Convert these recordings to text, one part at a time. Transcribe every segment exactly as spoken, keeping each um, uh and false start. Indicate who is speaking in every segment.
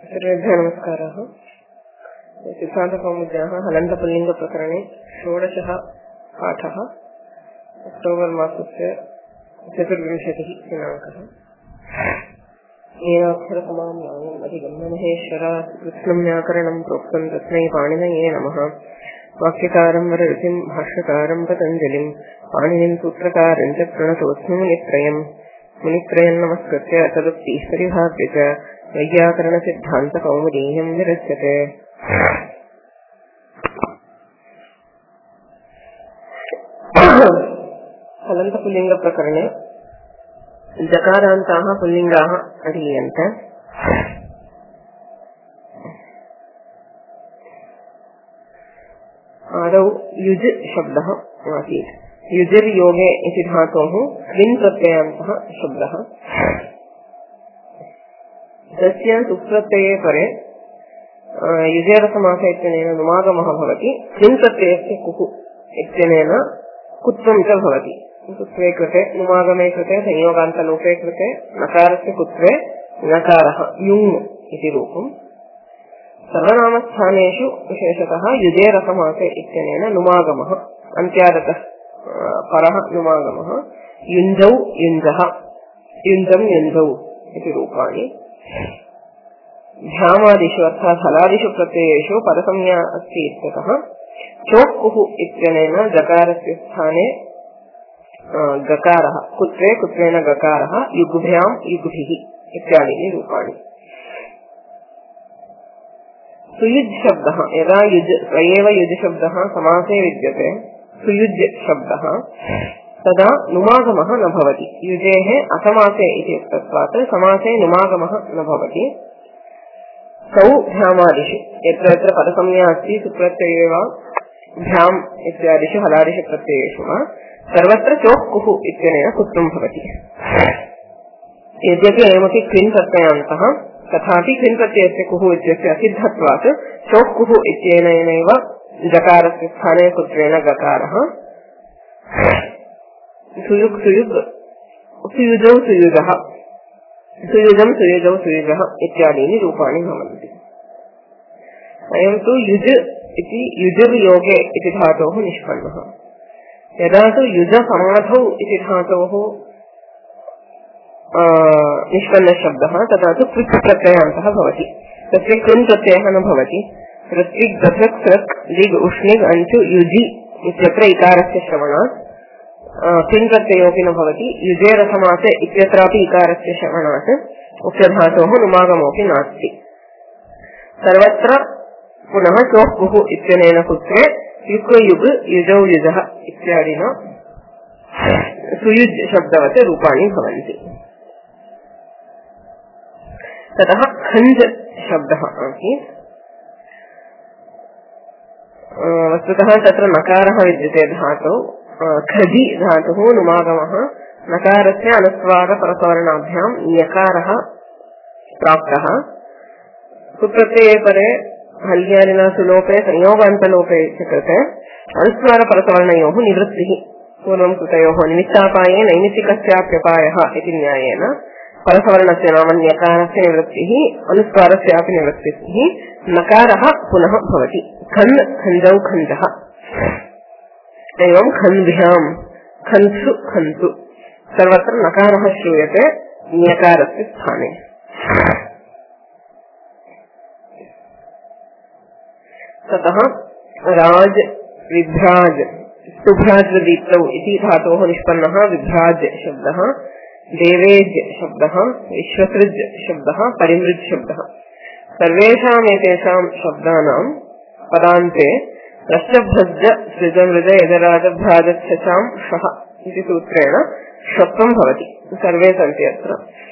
Speaker 1: सर्वेभ्यः नमस्कारः। सिद्धान्तकौमुद्याः हलन्तपुल्लिङ्गप्रकरणे षोडशः पाठः। अक्टोबर् मासस्य चतुर्विंशतिः दिनाङ्कः। येनाक्षरसमां नामम् अधिगम्य महेश्वरात् कृत्स्नं व्याकरणं प्रोक्तं तस्मै पाणिनये नमः। वाक्यकारं वररुचिं भाष्यकारं पतञ्जलिं पाणिनिं सूत्रकारं च प्रणतोऽस्मि मुनित्रयम्। मुनित्रयं नमस्कृत्य तदुक्तिः परिभाव्य च वैयाकरणसिद्धान्तकौमुदीयं विरच्यते। हलन्तपुल्लिङ्गप्रकरणे जकारान्ताः पुल्लिङ्गाः अधीयन्ते। आदौ युज् शब्दः आसीत्। युजिर्योगे इति धातोः क्विन् प्रत्ययान्तः शब्दः। तस्य सुप्रत्यये परे युजेरसमास इत्यनेन नुमागमः भवति। क्विन् प्रत्ययस्य कुः इत्यनेन कुत्वं च भवति। कुत्वे कृते नुमागमे कृते संयोगान्तलोपे कृते नकारस्य कुत्वे नकारः युङ् इति रूपम्। सर्वनामस्थानेषु विशेषतः युजेरसमासे इत्यनेन नुमागमः अन्त्यादतः परः नुमागमः युञ्जौ युञ्जः युञ्जं युञ्जौ इति रूपाणि। भ्यामादिषु अर्थात् हलादिषु प्रत्ययेषु परसंज्ञा अस्ति इत्यतः चोक्कुः इत्यनेन जकारस्य स्थाने गकारः कुत्वे कुत्वेन गकारः युग्भ्यां युग्भिः इत्यादीनि रूपाणि। सुयुज् शब्दः यदा युज् एव युज् शब्दः समासे विद्यते सुयुज् शब्दः तदा नुमागमः न भवति। युजेः असमासे इति तस्मात् समासे नुमागमः न भवति। सौ भ्यामादिषु यत्र यत्र परसंज्ञा अस्ति सुप्रत्यये वा भ्याम् इत्यादिषु हलादिषु प्रत्ययेषु वा सर्वत्र चोक्कुः इत्यनेन कुत्वं भवति। यद्यपि अयमपि क्विन् प्रत्ययान्तः तथापि क्विन् प्रत्ययस्य कुः इत्यस्य असिद्धत्वात् चोक्कुः इत्यनेनैव जकारस्य स्थाने कुत्वेन गकारः सुयुग् सुयुग् सुयुजौ सुयुजः सुयुजं सुयुजौ सुयुजः इत्यादीनि रूपाणि भवन्ति। अयं तु युज् इति युजिर्योगे इति धातोः निष्पन्नः। यदा तु युज समाधौ इति धातोः निष्पन्नशब्दः तदा तु कृत् प्रत्ययान्तः भवति। तस्य कृन् प्रत्ययः न भवति। ऋत्विक् दधक् सृक् लिग् उष्णिग् अञ्चु युजि इत्यत्र इकारस्य श्रवणात् क्विन् प्रत्ययोऽपि न भवति। युजेरसमासे इत्यत्रापि इकारस्य श्रवणात् उक्तधातोः नुमागमोऽपि नास्ति। सर्वत्र पुनः चोक्कुः इत्यनेन कुत्वे युक् युग् युजौ युजः इत्यादिना सुयुज् शब्दवत् रूपाणि भवन्ति। ततः खञ्ज् शब्दः आसीत्। वस्तुतः तत्र नकारः विद्यते धातौ। खजि धातुः नुमागमः नकारस्य अनुस्वारपरसवर्णाभ्यां ञकारः प्राप्तः। सुप्रत्यये परे हल्यादिना सुलोपे संयोगान्तलोपे च कृते अनुस्वारपरसवर्णयोः निवृत्तिः पूर्वं कृतयोः निमित्तापाये नैमित्तिकस्याप्यपायः इति न्यायेन परसवर्णस्य नाम ञकारस्य निवृत्तिः अनुस्वारस्यापि निवृत्तिः नकारः पुनः भवति। खन् खञ्जौ खञ्जः एवं खन्भ्यां खन्सु खन्तु सर्वत्र नकारः श्रूयते ञकारस्य स्थाने। ततः राज विभ्राज सुभ्राजदीप्तौ इति धातोः निष्पन्नः विभ्राज शब्दः। देवेज शब्दः विश्वसृज शब्दः परिमृज शब्दः। सर्वेषामेतेषां शब्दानां पदान्ते रश्चभ्रज सृजमृज यजराजभ्राजच्छां शः इति सूत्रेण षत्वं भवति। सर्वे सन्ति अत्र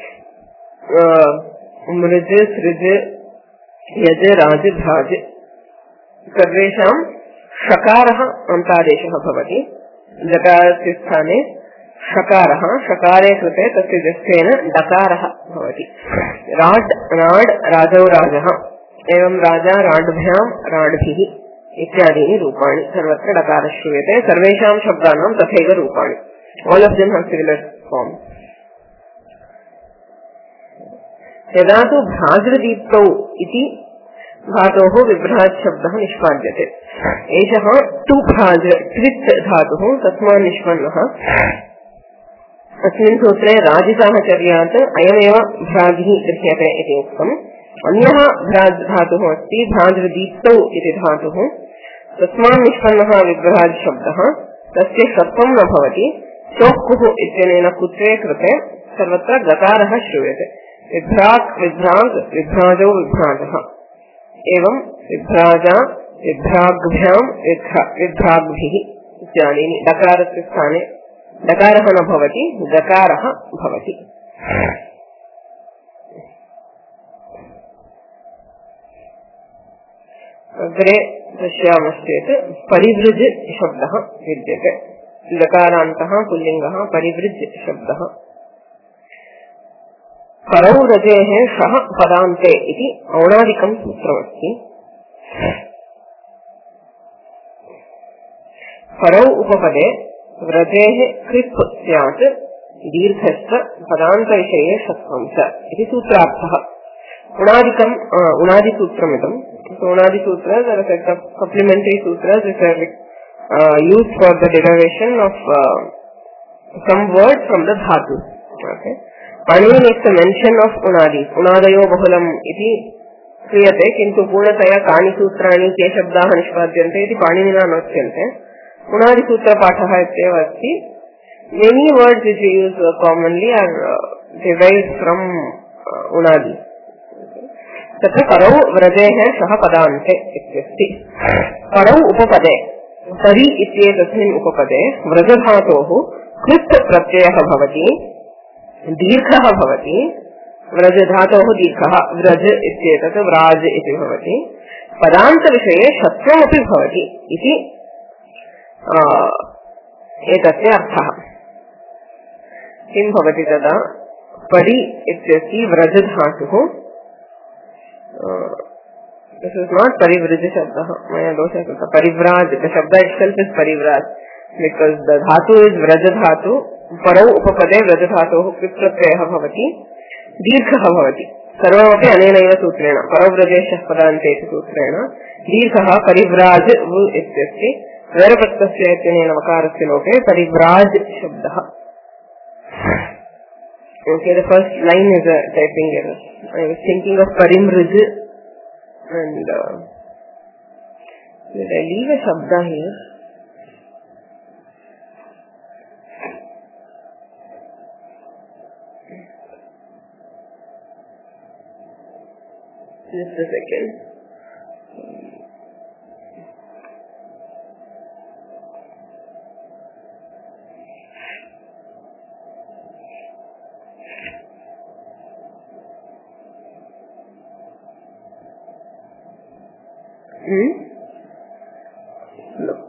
Speaker 1: मृज सृज यज राज भ्राज सर्वेषां षकारः अन्तादेशः भवति। जकारस्य स्थाने षकारः षकारे कृते तस्य जस्येन डकारः भवति। राड् राड् राजौ राजः एवं राजा राड्भ्यां राड्भिः इत्यादीनि रूपाणि सर्वत्र डकारः श्रूयते। सर्वेषां शब्दानां तथैव रूपाणि। All of them have similar form. यदा तु भ्राजृदीप्तौ इति धातोः विभ्राज शब्दः निष्पाद्यते। एषः तु भ्राज कृत् धातुः तस्मात् निष्पन्नः। अस्मिन् सूत्रे राजिसाहचर्यात् अयमेव भ्राजिः गृह्यते इति उक्तम्। अन्यः भ्राज धातुः अस्ति भ्राजृदीप्तौ इति धातुः, तस्मात् निष्पन्नः विभ्राज शब्दः, तस्य षत्वं न भवति। चोक्कुः इत्यनेन कुत्रे कृते सर्वत्र गकारः श्रूयते। विभ्राक् विभ्राग् विभ्राजौ विभ्राजः। एवं विभ्राजा विभ्राग्भ्यां विभ्राग्भिः इत्यादीनि डकारस्य स्थाने डकारः न भवति, गकारः भवति। अग्रे पश्यामश्चेत् परिवृज शब्दः विद्यते। लकारान्तः पुल्लिङ्गः परिवृज शब्दः। परौ रजेः शः पदान्ते इति औणादिकं सूत्रमस्ति। परौ उपपदे व्रजेः कृप् स्यात् दीर्घश्च पदान्तविषये षत्वं च इति सूत्रार्थः। उणादिकम् उणादिसूत्रमिदम्। उणादिसूत्र सप्लिमेण्टरी सूत्र used for the derivation of uh, some word from the dhatu. Okay. Panini makes a mention of unadi. Unadayo bahulam iti kriyate, kintu पूर्णतया कानि सूत्राणि के शब्दाः निष्पाद्यन्ते इति पाणिनिना नोच्यन्ते। उणादि सूत्र पाठः इत्येव अस्ति। Many words which we use uh, commonly are uh, derived from uh, unadi. तत्र परौ व्रजेः शः पदान्ते इत्यस्ति। परौ उपपदे परि इत्येतस्मिन् उपपदे व्रजधातोः कृत् प्रत्ययः भवति, दीर्घः भवति। व्रजधातोः दीर्घः व्रज इत्येतत् व्राज इति भवति। पदान्तविषये षत्वमपि भवति इति एतस्य अर्थः। किं भवति तदा? परि इत्यस्ति व्रजधातुः। This is not parivraj shabda. Maya dosha कृतः परिव्राज. The shabda itself is परिव्राज because the dhatu is vraj dhatu. परौ उपपदे Vraj धातोः कृत् प्रत्ययः भवति, दीर्घः भवति। सर्वमपि अनेनैव सूत्रेण परौ व्रजेशः पदान्ते इति सूत्रेण दीर्घः परिव्राज वु इत्यस्ति। वैरप्रत्ययस्य इत्यनेन वकारस्य लोके परिव्राज शब्दः। Okay, the first line is a typing error. I was thinking of parimraj and uh, did I leave a shabda here? Just a second. Hmm? No.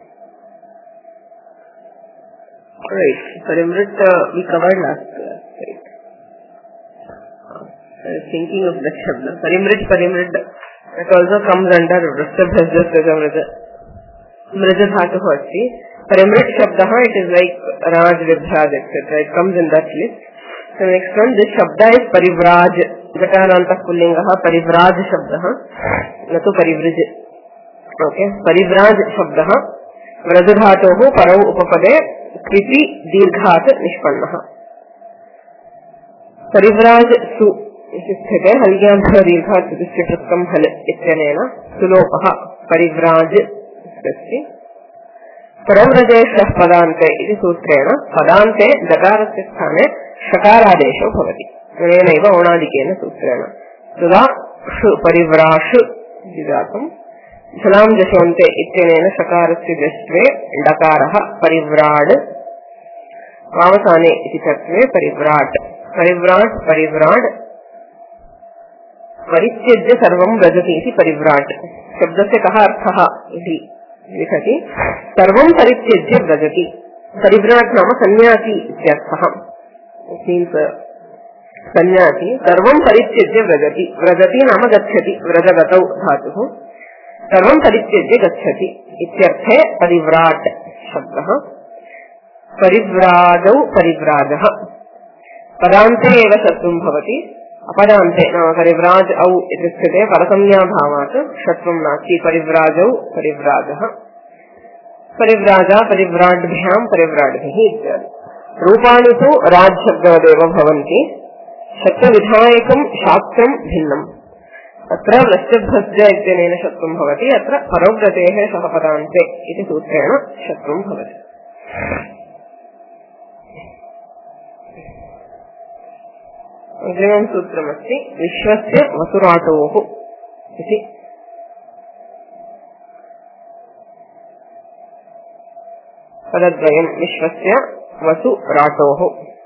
Speaker 1: Right. Parimrit uh, we covered last class, right? Uh, I was thinking of that shabda. Parimrit, Parimrit, that also comes under Vrastabhasya Mraja Dhatu Hasti. Parimrit shabda, it is like Raj, Vibhraj, et cetera. It comes in that list. So next one, this shabda is Parivraj. Gatarantah Pullingaha Parivraj shabdaha. नतु परिव्रज। Okay, परिव्राज शब्दः व्रजधातोः परौ उपपदे कृति दीर्घात् निष्पन्नः। परिव्राज सु इति स्थिते हल्याभ्यो दीर्घात् चतुष्टय प्रत्ययं हल इत्यनेन सुलोपः परिव्राज अस्ति। परौ व्रजेशः पदान्ते इति सूत्रेण पदान्ते दकारस्य स्थाने षकारादेशो भवति। अनेनैव औणादिकेन सूत्रेण तदा षु परिव्राश जातम्। झलां जशोन्ते इत्यनेन षकारस्य जष्ट्वे डकारः परिव्राड्। वावसाने इति तत्त्वे परिव्राट्। परिव्राट् परिव्राड् परित्यज्य सर्वं व्रजति इति परिव्राट्। शब्दस्य कः अर्थः इति लिखति। सर्वं परित्यज्य व्रजति। परिव्राट् नाम सन्यासी इत्यर्थः। मीन्स् सन्यासी सर्वं परित्यज्य व्रजति। व्रजति नाम गच्छति। व्रजगतौ धातुः। सर्वं परित्यज्य गच्छति इत्यर्थे परिव्राट् शब्दः। परिव्राजौ परिव्राजः। पदान्ते एव शत्रुं भवति। अपरान्ते नाम परिव्राज औ इति स्थिते परसंज्ञाभावात् षत्वं नास्ति। परिव्राजौ परिव्राजः, परिव्राजा परिव्राड्भ्यां परिव्राड्भिः इत्यादि। रूपाणि तु राज शब्दवदेव भवन्ति। शब्दविधायकं शास्त्रं भिन्नम्। अत्र वृष्टिभ्रज इत्यनेन शत्रुं भवति, अत्र परोव्रतेः सह पदान्ते इति सूत्रेण शत्रुं भवति। अग्रिमं सूत्रमस्ति विश्वस्य वसुराटोः इति। पदद्वयं विश्वस्य वसुराटोः।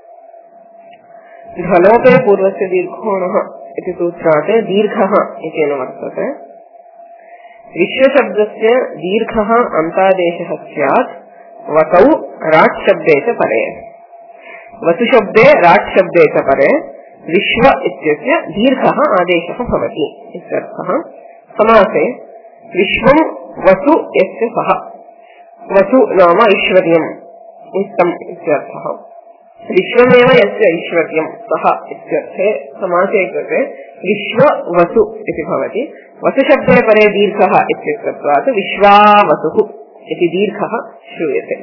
Speaker 1: ध्वलोपे पूर्वस्य दीर्घोणः इति सूत्रात् दीर्घः इत्येन वर्तते। विश्वशब्दस्य दीर्घः अन्तादेशः स्यात् वसौ राट् शब्दे च परे। वसुशब्दे राट् शब्दे च परे विश्व इत्यस्य दीर्घः आदेशः भवति इत्यर्थः। समासे विश्वं वसु यस्य सः, वसु नाम ऐश्वर्यम् उत्तम इत्यर्थः। विश्वमेव यस्य ऐश्वर्यं सः इत्यर्थे समासे कृते विश्व वसु इति भवति। वसुशब्दे परे दीर्घः इत्यस्मात् विश्वावसुः इति दीर्घः श्रूयते।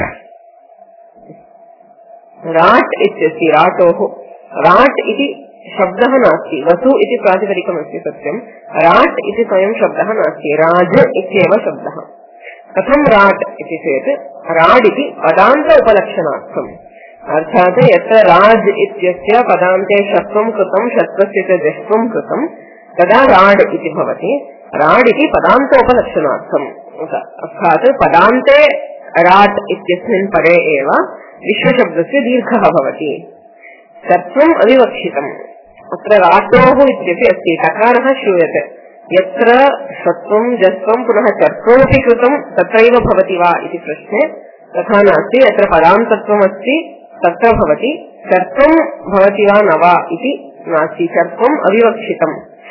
Speaker 1: राट् इत्यस्ति राटोः। राट् इति शब्दः नास्ति, वसु इति प्रातिपदिकमस्ति सत्यं, राट् इति स्वयं शब्दः नास्ति, राज इत्येव शब्दः। कथं राट् इति चेत् राड् इति पदान्त उपलक्षणार्थम्, अर्थात् यत्र राज इत्यस्य पदान्ते षत्वं कृतं षत्वस्य च जष्त्वं कृतं तदा राड् इति भवति। राड् इति पदान्तोपलक्षणार्थम्, अर्थात् पदान्ते राट् इत्यस्मिन् परे एव विश्वशब्दस्य दीर्घः भवति। षत्वम् अविवक्षितम्। अत्र राटोः इत्यपि अस्ति, टकारः श्रूयते। यत्र षत्वं जस्त्वं पुनः चर्त्वमपि कृतं तत्रैव भवति वा इति प्रश्ने तथा नास्ति। यत्र पदान्तत्वमस्ति तत्र भवति, चर्त्वं भवति वा न वा इति नास्ति, चर्त्वम् अविवक्षितम्।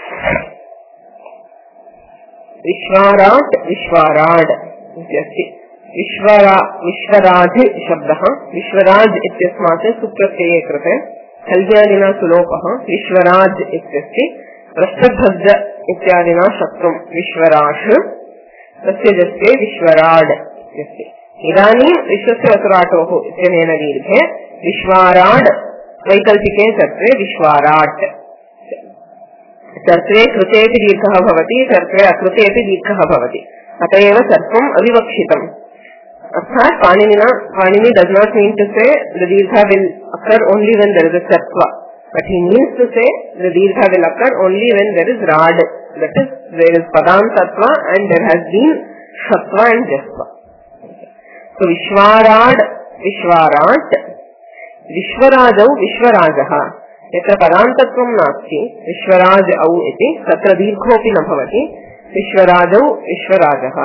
Speaker 1: विश्वाराट् विश्वाराड् इत्यस्ति। विश्वरा विश्वराज शब्दः विश्वराज इत्यस्मात् सुप्रत्यये कृते कल्यादिना सुलोपः विश्वराज इत्यस्ति। वृष्टिभ्रज इत्यादिना शत्रुं विश्वराश, तस्य जस्ते विश्वराड् इत्यस्ति। इदानीं विश्वस्य वसुराटोः इत्यनेन दीर्घे विश्वाराड् वैकल्पिके चर्त्रे विश्वाराट्। चर्त्रे कृतेपि दीर्घः भवति, चर्त्रे अकृतेपि दीर्घः भवति, अत एव चर्त्वम् अविवक्षितम्। अर्थात् पाणिनिना Panini does not mean to say the dirgha will occur only when there is a chartva, but he means to say the dirgha will occur only when there is rad, that is there is padantatva and there has been shatva and jastva. So विश्वाराड विश्वाराट, विश्वराजौ विश्वराजः। यत्र पदान्तत्वं नास्ति विश्वराज औ इति तत्र दीर्घोऽपि न भवति, विश्वराजौ विश्वराजः।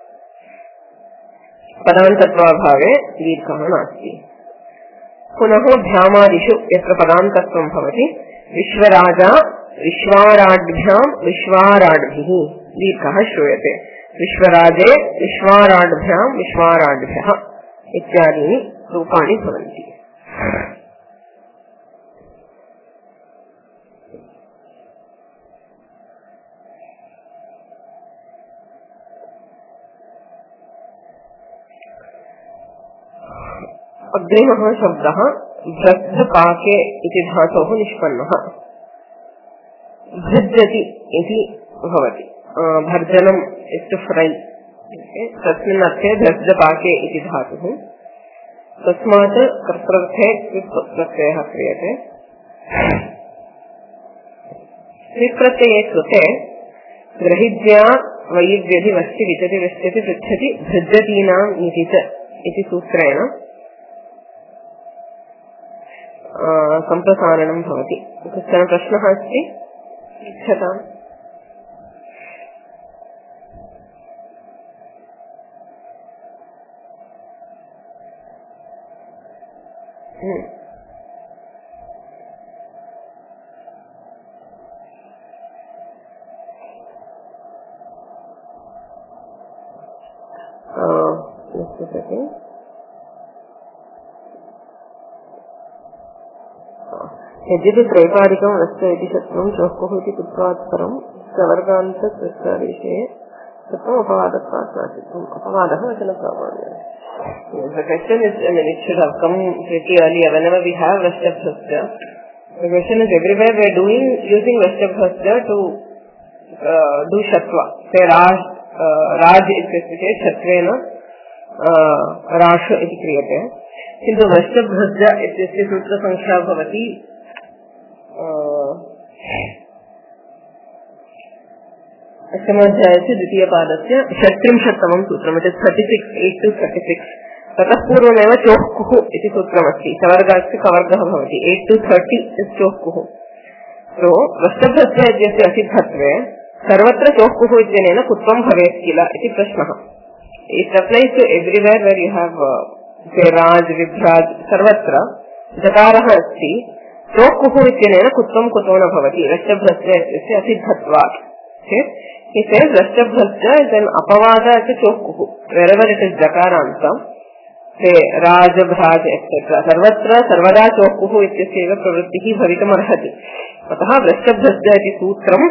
Speaker 1: पदान्तत्वाभावे दीर्घः नास्ति। पुनः भ्यामादिषु यत्र पदान्तत्वं भवति विश्वराजा विश्वाराड्भ्यां विश्वाराड्भिः दीर्घः श्रूयते। विश्वराजे विश्वाराड्भ्यां विश्वाराड्भ्यः इत्यादीनि रूपाणि भवन्ति। अग्रिमः शब्दः भ्रद्धपाके इति धातोः निष्पन्नः। भृज्यति इति भवति, भर्जनम् इस् टु फ्रै, तस्मिन् अर्थे भ्रद्धपाके इति धातुः। तस्मात् कर्तृर्थे क्विप् प्रत्ययः क्रियते। क्विप् प्रत्यये कृते ग्रहिज्या वैव्यधि वस्ति विचति विश्यति पृच्छति भृज्यतीनाम् इति च इति सूत्रेण सम्प्रसारणं भवति। कश्चन प्रश्नः अस्ति, पृच्छताम्। यद्यपि त्रैपादिकं वस्तु इति शब्दं चोक्कुः इति कृत्वात् परं सवर्गान्तविषये तत्त्वम् अपवादत्वात् नास्ति. अपवादः वचनप्रामाण्यः. The question is, I mean, it should have come pretty earlier. Whenever we have Vastabhasya, the question is everywhere we are doing using Vastabhasya to uh, do Shatva. Say Raj, uh, Raj इत्यस्य Shatvrena uh, Rash इति क्रियते. किन्तु Vastabhasya इत्यस्य सूत्रसङ्ख्या भवति अष्टमाध्यायस्य द्वितीयपादस्य षट्त्रिंशत्तमं सूत्रम्. इति thirty six eight two thirty six. ततः पूर्वमेव चोक्कुः इति सूत्रमस्ति. सवर्गस्य कवर्गः भवति. एय्ट् टु थर्टि इस् चोक्कुः. सो वस्तभस्य इत्यस्य असिद्धत्वे सर्वत्र चोक्कुः इत्यनेन कुत्वं भवेत् किल इति प्रश्नः. It applies to everywhere where you have say राज विभ्राज सर्वत्र जकारः अस्ति. चोक्कुः इत्यनेन कुत्वं कुतो न भवति वस्तभस्य इत्यस्य असिद्धत्वात्. He says Vastabhasya is an apavada to chokkuhu. Wherever it is jakaranta, say Raj, Bhraj, et cetera. Sarvatra, Sarvada chokkuhu ityasya pravrittihi bhavitam arhati. Ataha Vastabhasya iti sutram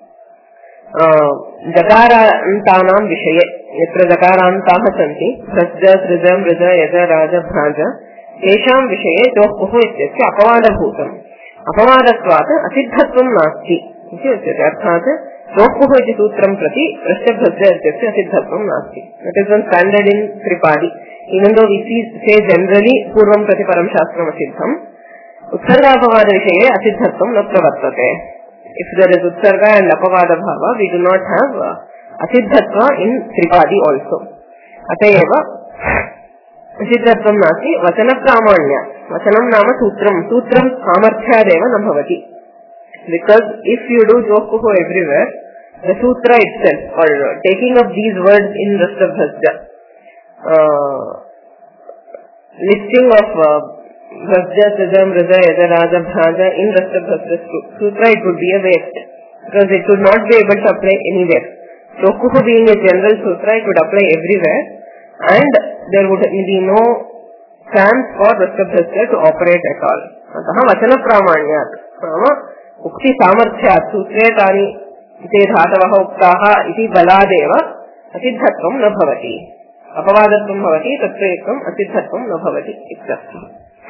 Speaker 1: jakarantanam vishaye. Yatra jakarantaha santi. Vrajja, Srija, Mrija, Yaja, Raja, Bhraja. Tesham vishaye chokkuhu ityasya apavada bhutam. Apavadatvat asiddhatvam nasti. इति उच्यते. अर्थात् चोक्कुः इति सूत्रं प्रति वृषभस्य इत्यस्य असिद्धत्वं नास्ति. It is one standard in Tripadi. Even though we say generally पूर्वं प्रति परं शास्त्रम् असिद्धम्, उत्सर्गापवाद विषये असिद्धत्वं न प्रवर्तते. इफ देयर इज उत्सर्ग एंड अपवाद भाव, वी डू नॉट हैव असिद्धत्व इन त्रिपादी आल्सो. अतएव असिद्धत्वं नास्ति. वचन प्रामाण्य. वचनं नाम सूत्रं. सूत्रं सामर्थ्यादेव न भवति. Because if you do Chokkuhu everywhere, the sutra itself, or uh, taking up these words in Vastabhasya, uh, listing of Vrajja, Srija, Mrija, Yaja, Raja, Bhraja in Vastabhasya sutra, it would be a waste. Because it would not be able to apply anywhere. Chokkuhu being a general sutra, it would apply everywhere, and there would be no chance for Vastabhasya to operate at all. Ataha vachana pramanyat. उक्ति सामर्थ्यात् सूत्रे तानि ते धातवः उक्ताः इति बलादेव असिद्धत्वं न भवति. अपवादत्वं भवति, तत्र एकम् असिद्धत्वं न भवति इत्यर्थः.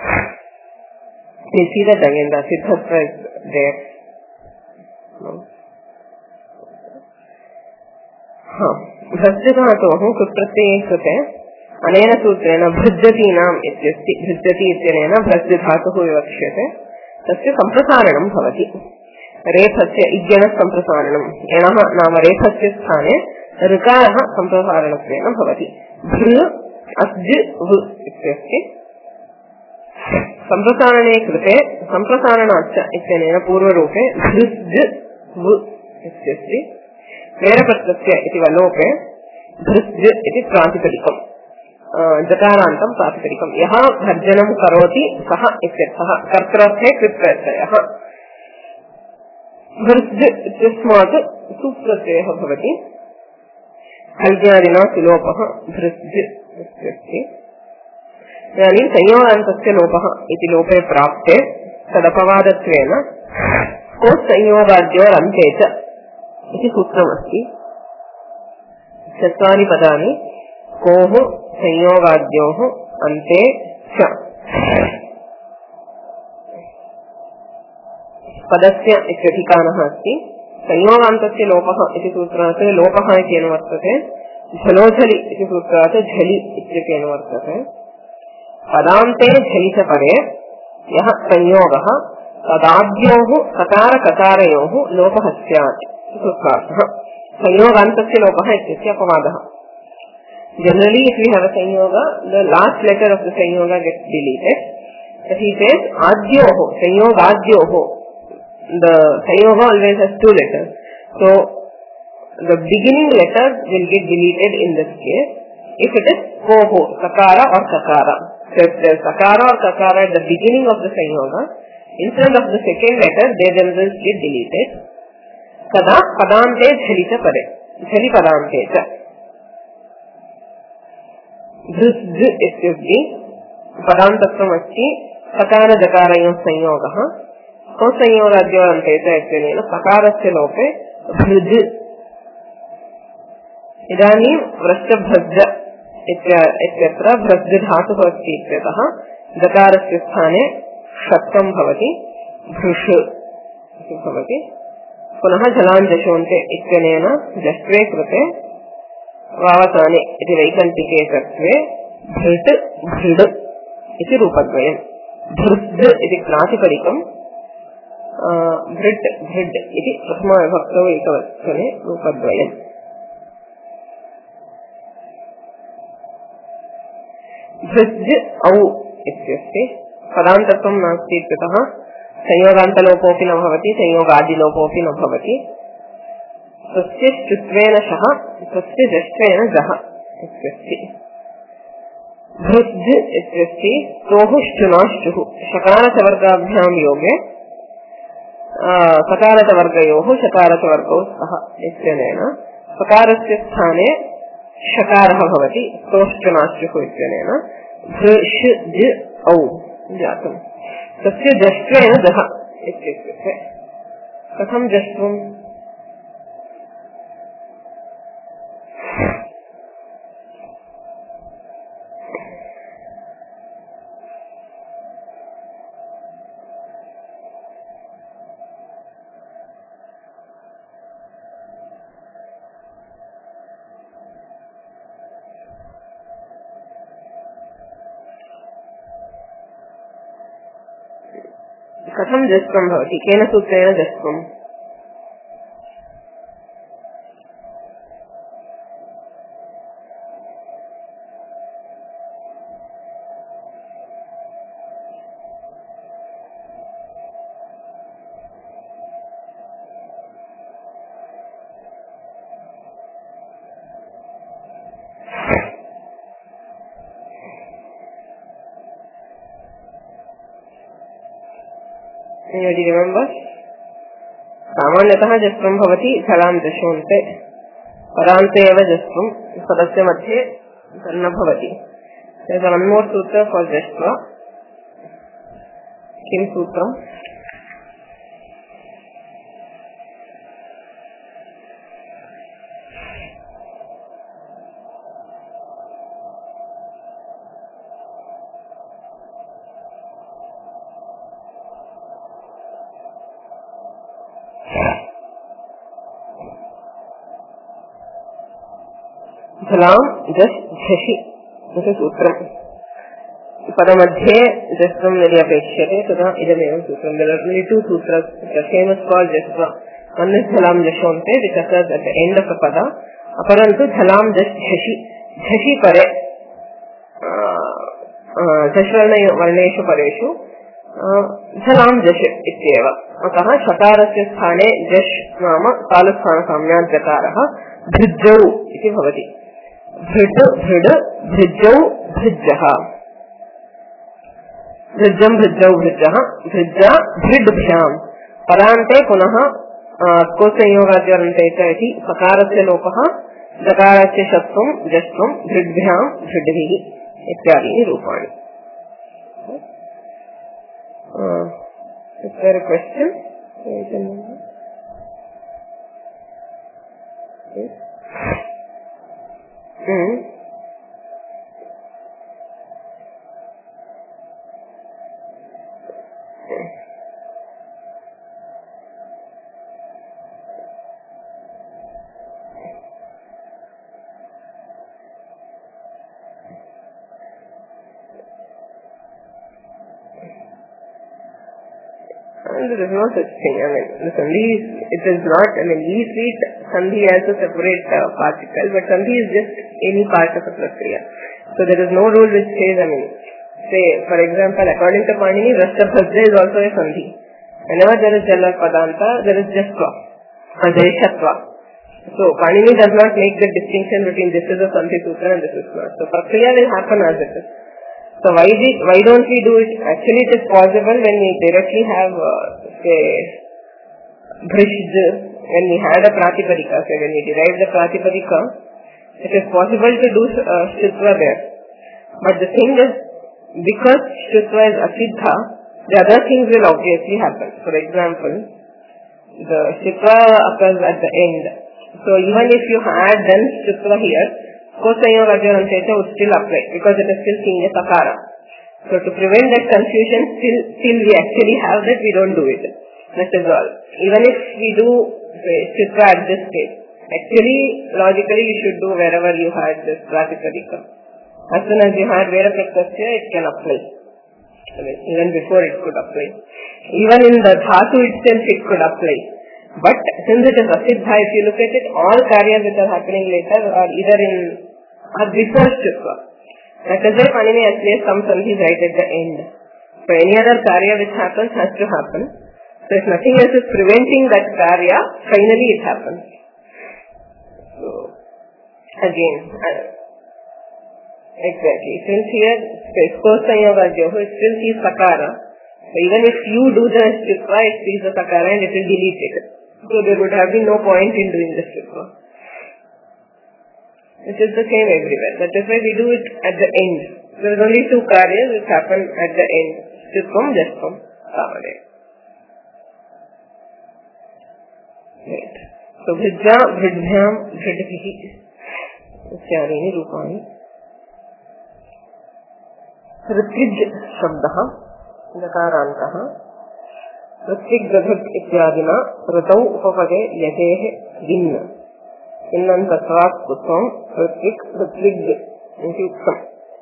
Speaker 1: You see that again, the asiddhatva is there. हाँ, भृज्यधातोः कुप्रत्यये कृते अनेन सूत्रेण भृज्यतीनाम् इत्यस्ति. भृज्यति इत्यनेन भृज्यधातुः विवक्ष्यते. तस्य संप्रसारणं भवति. रेफस्य इज्जनः संप्रसारणम्. एणः नाम रेफस्य स्थाने ऋकारः संप्रसारणत्वेन भवति. भृ अज् वृ इत्यस्ति. संप्रसारणे कृते संप्रसारणाच्च इत्यनेन पूर्वरूपे भृज् वृ इत्यस्ति. प्रेरकत्वस्य इति वलोपे भृज् इति प्रातिपदिकम्. जकारान्तं प्रातिपदिकम्. यः भर्जनं करोति सः इत्यर्थः. कर्तृर्थे कृत्प्रत्ययः. भृज् इत्यस्मात् सुप्रत्ययः भवति. हल्ज्यादिना सुलोपः भृज् इत्यस्ति. इदानीं संयोगान्तस्य लोपः इति लोपे प्राप्ते तदपवादत्वेन को संयोगाद्योरन्ते च इति सूत्रमस्ति. चत्वारि पदानि कोः संयोगाद्योः अन्ते च. पदस्य इत्यधिकानः अस्ति. संयोगान्तस्य लोपः इति सूत्रात् लोपः इत्येन वर्तते. झलोझलि इति सूत्रात् झलि इत्येन वर्तते. पदान्ते झलि च परे यः संयोगः तदाद्योः ककारककारयोः लोपः स्यात् सूत्रार्थः. संयोगान्तस्य लोपः इत्यस्य अपवादः. Generally, if we have a sanyoga, the last letter of the sanyoga gets deleted. If he says adyoho, sanyogadyoho, the sanyoga always has two letters. So, the beginning letter will get deleted in this case. If it is koho, sakara or kakara. So, if there is sakara or kakara at the beginning of the sanyoga, instead of the second letter, they themselves get deleted. Kada padante jhalita pare. Jhali padante cha. भृज् इत्युक्ते पदान्तत्वम् अस्ति. सकार जकारयोः संयोगः. कोसंयोगाद्योरन्तेन सकारस्य लोपे भृज इदानीं व्रष्टभ्रज इत्यत्र भ्रज धातुः अस्ति इत्यतः दकारस्य स्थाने षत्वं भवति भृश इति भवति। पुनः जलाञ्जशोन्ते इत्यनेन जष्ट्वे कृते वावसाने इति वैकल्पिके तत्त्वे भृट् भृड् इति रूपद्वयम्। भृद् इति प्रातिपदिकम्, भृट् भृड् इति प्रथमाविभक्तौ एकवचने रूपद्वयम्। भृज औ इत्यस्ति पदान्तत्वं नास्ति इत्यतः संयोगान्तलोपोऽपि न भवति, संयोगादिलोपोऽपि न भवति। तस्य ष्टुत्वेन शः, तस्य जष्ट्वेन जः इत्यस्ति। भृज इत्यस्ति तोः ष्टुनाष्टुः शकारचवर्गाभ्यां योगे सकारचवर्गयोः शकारचवर्गौ स्तः इत्यनेन सकारस्य स्थाने षकारः भवति तोष्टुनाष्टुः इत्यनेन भृश ज औ जातम्। तस्य जष्ट्वेन जः इत्युक्ते कथं जष्ट्वम्? कथं जष्ट्वं भवति? केन सूत्रेण जष्ट्वम्? यदि रिमेम्बर् सामान्यतः जस्त्वं भवति झलां जशोन्ते, पदान्ते एव जस्त्वं, पदस्य मध्ये न भवति। वन मोर् सूत्र फार् जष्ट्वा। किं सूत्रम्? झलां जस् झषि इति सूत्रम्। पदमध्ये जस्त्वं यदि अपेक्ष्यते तदा इदमेव सूत्रम्। There are only two sutras which are famous for jastva. One is झलां जशोन्ते which occurs at the end of a pada. अपरन्तु झलां जस् झषि, झषि परे झष्वर्ण वर्णेषु परेषु झलां जश् इत्येव। अतः शकारस्य स्थाने जश् नाम कालस्थानसाम्यात् जकारः भृजौ इति भवति। भृट् भृड् भृजौ भृजः, भृजं भृजौ भृजः, भृजा भृड्भ्यां। पदान्ते पुनः कोसंयोगाद्योरन्ते च इति सकारस्य लोपः, जकारस्य षत्वं जष्ट्वं भृड्भ्यां भृड्भिः इत्यादीनि रूपाणि। Is there a question? Yes. Mm. And there is no such thing. I mean, the sandhi is, it is not, I mean, we treat sandhi as a separate uh, particle, but sandhi is just any part of a prakriya. So there is no rule which says, I mean, say, for example, according to Panini, Rashtabhajja is also a sandhi. Whenever there is Jala Padanta, there is Jasva, or Jaishatva. So Panini does not make the distinction between this is a sandhi sutra and this is not. So prakriya will happen as it is. So why did, why don't we do it? Actually, it is possible when we directly have, uh, say, bhrishj, when we had a pratipadika, say when we derived the pratipadika, it is possible to do uh, shtutva there. But the thing is, because shtutva is asiddha, the other things will obviously happen. For example, the shitva occurs at the end. So even if you had done shitva here, Kosanyoga Ajahanteta would still apply because it is still seen as sakara. So to prevent that confusion, till, till we actually have that, we don't do it. That is all. Even if we do shitva at this stage, actually, logically, you should do wherever you had this pratikadika. As soon as you had Vera Praktasya, it can apply. I mean, even before it could apply. Even in the dhatu itself, it could apply. But since it is asiddha, if you look at it, all karyas which are happening later are either in, are before shitva. That is why Panini has placed some sandhis right at the end. So any other karya which happens has to happen. So if nothing else is preventing that karya, finally it happens. So, again, uh, exactly. Since here, Kosanyoga Ajahanteta, it still sees sakara. So even if you do the shitva, it sees the sakara and it will delete it. So there would have been no point in doing the shitva. It is the same everywhere. That is why we do it at the end. There is only two karyas which happen at the end. Shitvam, Jastvam, Samade. Right. So Bhijja, Bhijbhyam, Bhijbhihi. Ityadini Rupani. Ritvij Shabdaha. Jakarantah. Ritvig Gadhak Ityadina. Ritau Upapade Yatehe Dinna. Innan Tasvat Kutsam. Ritvig Ritvig Intuksam.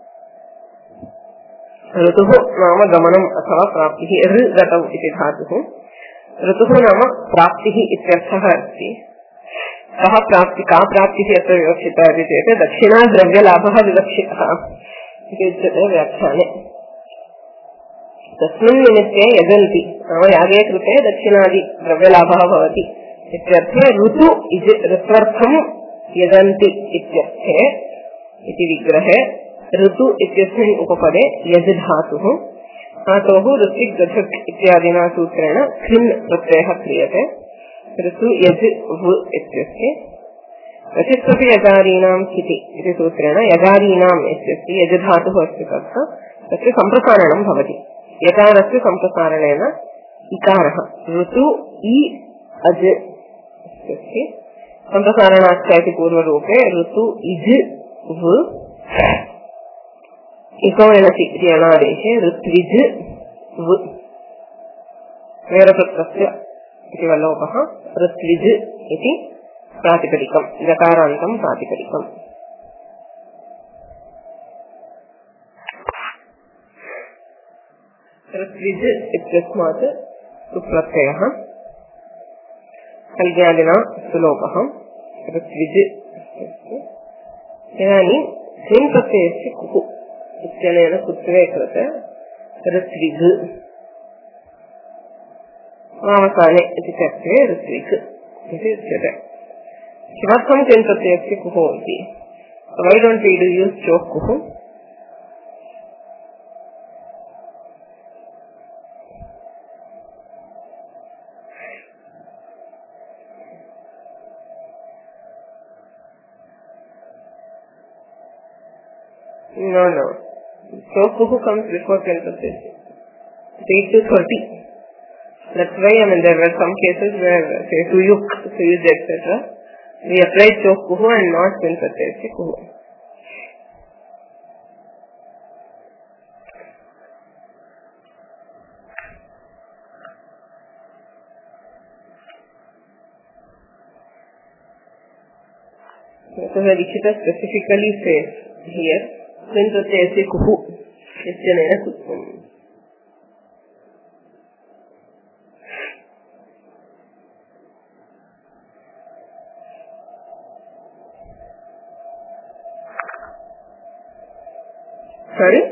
Speaker 1: Rituhu Nama Gamanam Athava Praptihi. R Gatau Iti Dhatuhu. ऋतुः नाम प्राप्तिः इत्यर्थः अस्ति. कः प्राप्ति का प्राप्तिः अत्र विवक्षिता इति चेत् दक्षिणा द्रव्यलाभः विवक्षितः इति उच्यते व्याख्याने. तस्मिन् निमित्ते यजन्ति नाम यागे कृते दक्षिणादि द्रव्यलाभः भवति इत्यर्थे ऋतु ऋत्वर्थं यजन्ति इत्यर्थे इति विग्रहे ऋतु इत्यस्मिन् उपपदे यज् धातुः धातोः ऋत्विक् गधक् इत्यादिना सूत्रेण खिन् प्रत्ययः क्रियते. ऋतु यज् वु इत्यस्य रचित्वपि यजारीणां स्थिति इति सूत्रेण यजारीणाम् इत्यस्य यज् धातुः अस्ति तत्र तस्य सम्प्रसारणं भवति. यकारस्य सम्प्रसारणेन इकारः ऋतु इ अज् इत्यस्य सम्प्रसारणाच्च इति पूर्वरूपे ऋतु इज् वु इकोणचि इति अणादेशे ऋत्विज् वु वेरप्रत्यस्य इति वल्लोपः ऋत्विज् इति प्रातिपदिकम् जकारान्तं प्रातिपदिकम्. ऋत्विज् इत्यस्मात् सुप्रत्ययः कल्व्यादिना सुलोपः ऋत्विज्. इदानीं स्विन् प्रत्ययस्य कुः इत्यनेन कुत्वे कृते ऋत्विग् वामकाले इति चर्चे ऋत्विग् इति उच्यते. किमर्थं स्विन् प्रत्ययस्य कुः इति? Why don't we do use चोक् कुः? No, no. So kuhu comes before ten percent. eight to thirty. That's why, I mean, there were some cases where, say, suyuk, suyuj, et cetera. We applied chok kuhu and not ten percent kuhu. So the Dikshita specifically says here, स्विन् प्रत्ययस्य कुः इत्यनेन कुत्वम्. Sorry?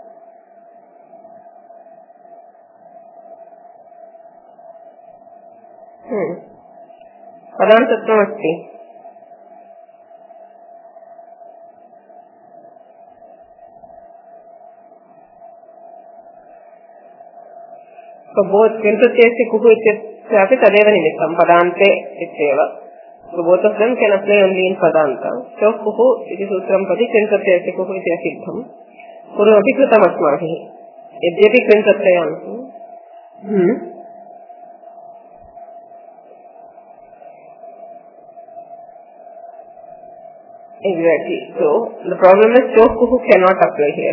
Speaker 1: Hmm. पदान्तत्वमस्ति. So both स्विन् प्रत्ययस्य कुः इत्यस्यापि तदेव निमित्तं पदान्ते इत्येव. So both of them can apply only in padanta. So kuhu इति सूत्रं प्रति स्विन् प्रत्ययस्य कुः इति असिद्धम् पूर्वमपि कृतम् अस्माभिः. यद्यपि स्विन् प्रत्ययान् Hmm. Exactly. So the problem is Chok-Kuhu cannot apply here.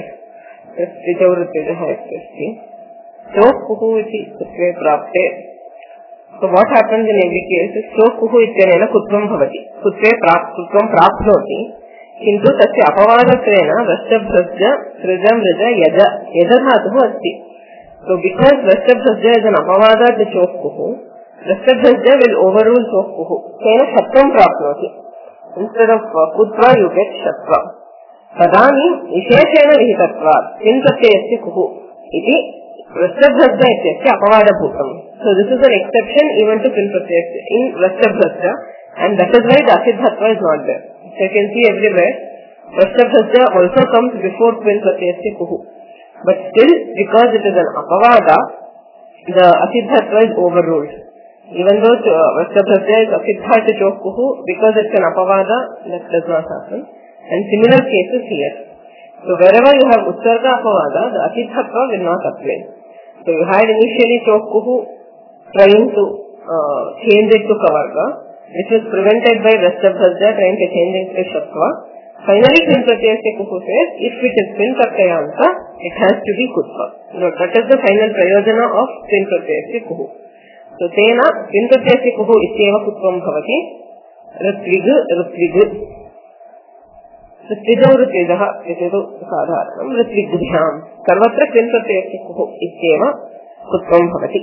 Speaker 1: Chok-Kuhu iti kutve prapte. So what happens in every case is Chok-Kuhu ityanena kutvam bhavati. Kutve kutvam prapnoti. Kintu tasya apavadatrena vastabhasya srijam raja yaja yajadhatuhu asti. So because vastabhasya is an apavada to Chok-Kuhu, vastabhasya will overrule Chok-Kuhu. Tena shatvam prapnoti. Instead of uh, kutra you get shatva. Tadani visheshena vihitatvat kintatyasya kuhu iti vastabhasya ityasya apavada bhutam. So this is an exception even to kintatyasya in vastabhasya, and that is why the asiddhatva is not there. So you can see everywhere vastabhasya also comes before kintatyasya kuhu, but still because it is an apavada, the asiddhatva is overruled. Even though vastabhasya is asiddha to Chok-Kuhu, because it's an apavada, that does not happen. And similar cases here. So wherever you have utsarga apavada, the asiddhatva will not apply. So you had initially Chok-Kuhu trying to uh, change it to kavarga, which was prevented by vastabhasya trying to change it to shatva. Finally, kintatyasya kuhu says, if it is kintatyanta, it has to be kutva. No, that is the final prayojana of kintatyasya kuhu. So tena kintatyasya kuhu ityeva kutvam bhavati ऋत्विग ऋत्विग ऋत्विजौ ऋत्विजः इति तु साधारणं ऋत्विग्भ्यां सर्वत्र किन्तत्यस्य कुः इत्येव कुत्वं भवति.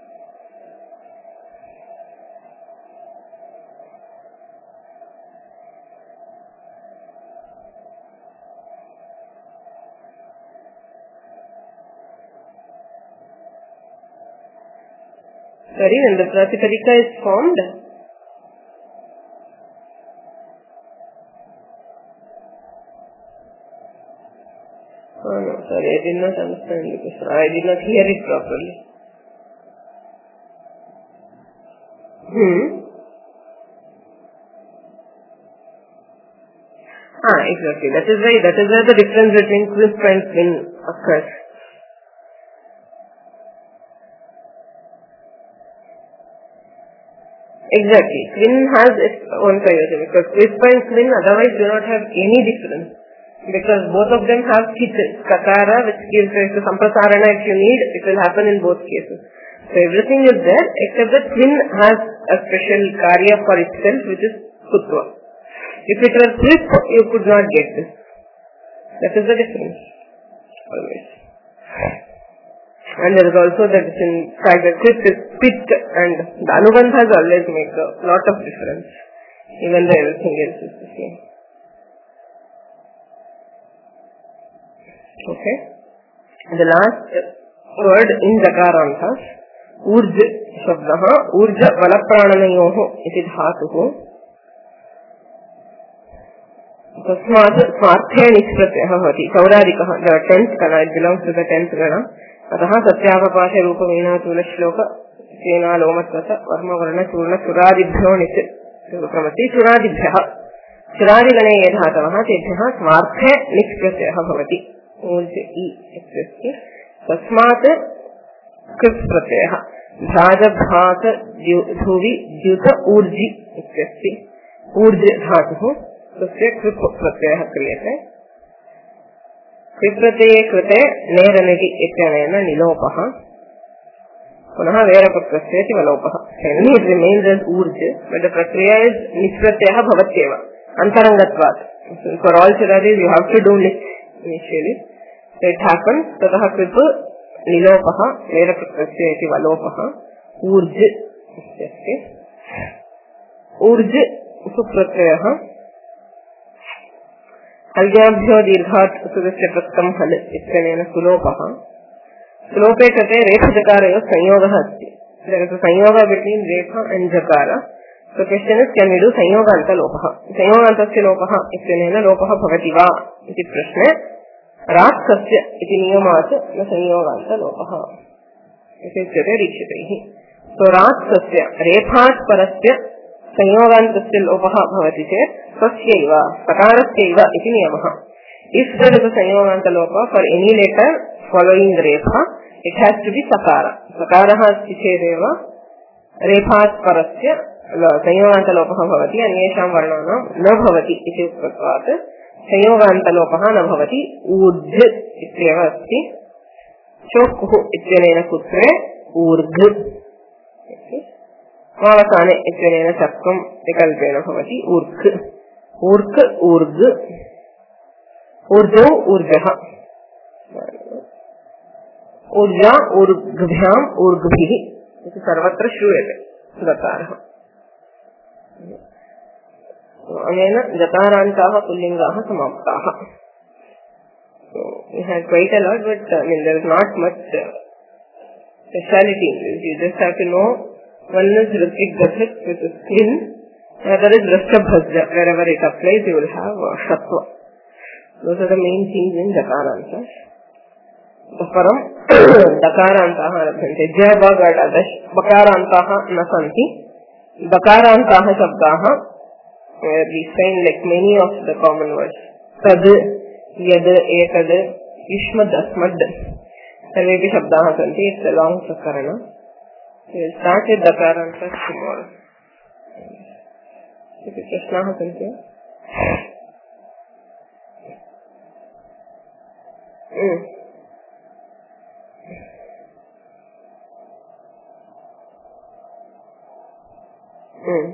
Speaker 1: Sorry, when the Pratipadika is formed, oh no, sorry, I did not understand the question. I did not hear it properly. Hmm. Ah, exactly. That is why, that is where the difference between quip and quin occurs. Exactly. Quin has its own prayojana because quip and quin otherwise do not have any difference. Because both of them have chit, kakara, which gives rise to samprasarana if you need, it will happen in both cases. So everything is there except that quin has a special karya for itself which is kutva. If it were quip, you could not get this. That is the difference. Always. And there is also that in fact that quip is pit and the anubandhas always make a lot of difference. Even though everything else is the same. Okay. The last word in Jakarantas, Urj Shabdaha, Urja Valaprananayoho, it is Hatuho. Tasmat Smarthe Nishpratyaha Hati, Sauradikaha, the tenth kana, it belongs to the tenth gana. Ataha Satyavapasha Rupa Veena Tula Shloka, Sena Lomatvata, Varma Varana Surna Suradibhyo Nit, Sukramati Suradibhyaha, Suradilane Yadhatavaha, Tedhaha, Smarthe Nishpratyaha Bhavati. तस्मात् कृत् प्रत्ययः भ्राजभात धुवि द्युत ऊर्जि इत्यस्ति Wurtz धातुः तस्य कृत् प्रत्ययः क्रियते. कृत् प्रत्यये कृते नेरनिति इत्यनेन निलोपः पुनः वेरपत्रस्य इति वलोपः. Finally it remains as urj, but the prakriya is nispratyayah bhavatyeva antarangvatvat. For all chirajis you have to do nis initially. So it happens, tatah kritu nilopaha veerapatrasya iti valopaha urj ityasya urj supratyayah halyabhyo dirghat sudasya prastam hal ityanena sulopaha sulope kate rekha jakarayo sanyogah asti. There is a sanyoga between rekha and jakara. So question is, can we do sanyoganta lopaha? Sanyogantasya lopaha ityanena lopaha bhavati va iti prashne राक्षस्य इति नियमात् न संयोगान्त लोपः इत्युच्यते दीक्षितैः. सो राक्षस्य रेफात् परस्य संयोगान्तस्य लोपः भवति चेत् स्वस्यैव सकारस्यैव इति नियमः. If there is a sanyoganta lopa for any letter following the refa, It has to be sakara. Sakara अस्ति चेदेव रेफात् परस्य संयोगान्तलोपः भवति, अन्येषां वर्णानां न भवति इति उक्तत्वात् संयोगान्तलोपः न भवति. ऊर्ज इत्येव अस्ति. चोक्कुः इत्यनेन कुत्रे ऊर्घ, वावसाने इत्यनेन चक्कं विकल्पेन भवति ऊर्घ. ऊर्घ ऊर्घ. ऊर्जौ ऊर्जः. ऊर्जा ऊर्घभ्याम् ऊर्घभिः इति सर्वत्र श्रूयते दकारः. अनेन दकारान्ताः पुल्लिङ्गाः समाप्ताः. We had quite a lot, but uh, I mean there is not much uh, speciality in this. You just have to know one is Ritvik Gathik, which is clean, another is Rashabhasya. Wherever it applies, you will have uh, Shatva. Those are the main things in Dakarantas. Param Dakarantaha Rabhante. Jaya Bhagada Dash Bakarantaha Nasanti. Dakarantaha Shabdaha, where we find like many of the common words. Tad, Yad, Etad, Ishmad, Asmad. Sarvepi Shabdaha Santi. It's a long Sakarana. We will start with Dakarantas tomorrow. If it's Prashnaha Santi. Mm. Mm.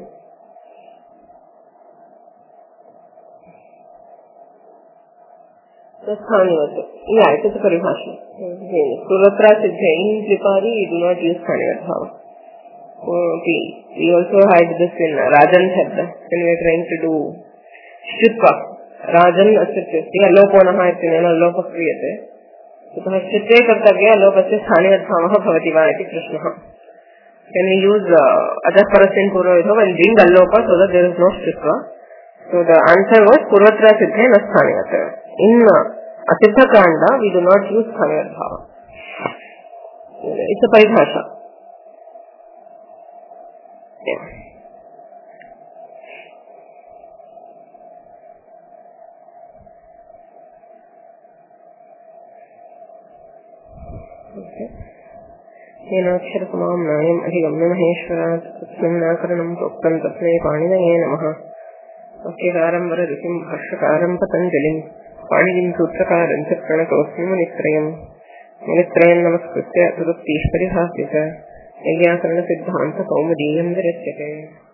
Speaker 1: So, Sthanivat. Yeah, it is a paribhasha. Purvatra Siddha. In Tripadi, we do not use Sthanivat bhava. Okay. We also had this in Rajan Shabda when we are trying to do Shritva. Rajan Asitya. Aloponaha itinena alopa kriyate. So, Shritve kartavya alopasya Sthanivat bhavaha bhavati va iti Krishnaha. Can we use uh, Ajas Parasin Purvayodha and bring Allopa so that there is no Shritva? So the answer was Purvatra Siddhe na Sthanivat. In uh, Asiddha Kanda, we do not use Sthanivat bhava. It's a paribhasha. Yeah. Okay. येनाक्षरसमां नायम् अधिगम्य महेश्वरात् तस्मिन् नाकरणं प्रोक्तं तस्मै पाणिनये नमः. वाक्यकारं वररुचिं भाष्यकारं पतञ्जलिं पाणिनिं सूत्रकारं च प्रणतोऽस्मि मुनित्रयम्. मुनित्रयं नमस्कृत्य तदुक्तीश्वरिभास्य च यज्ञाकरणसिद्धान्तकौमुदीयं विरच्यते.